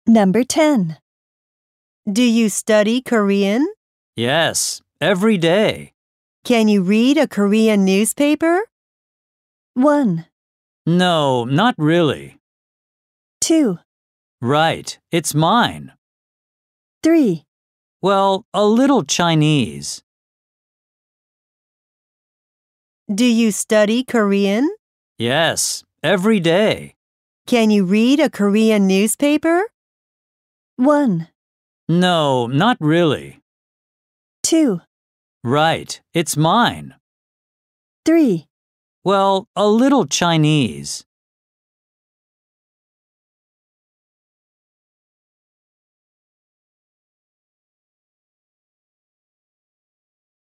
Number 10. Do you study Korean? Yes, every day. Can you read a Korean newspaper? 1, No, not really. 2, Right, it's mine. 3. Well, a little Chinese. Do you study Korean? Yes, every day. Can you read a Korean newspaper? 1, No, not really. 2, Right, it's mine. 3. Well, a little Chinese.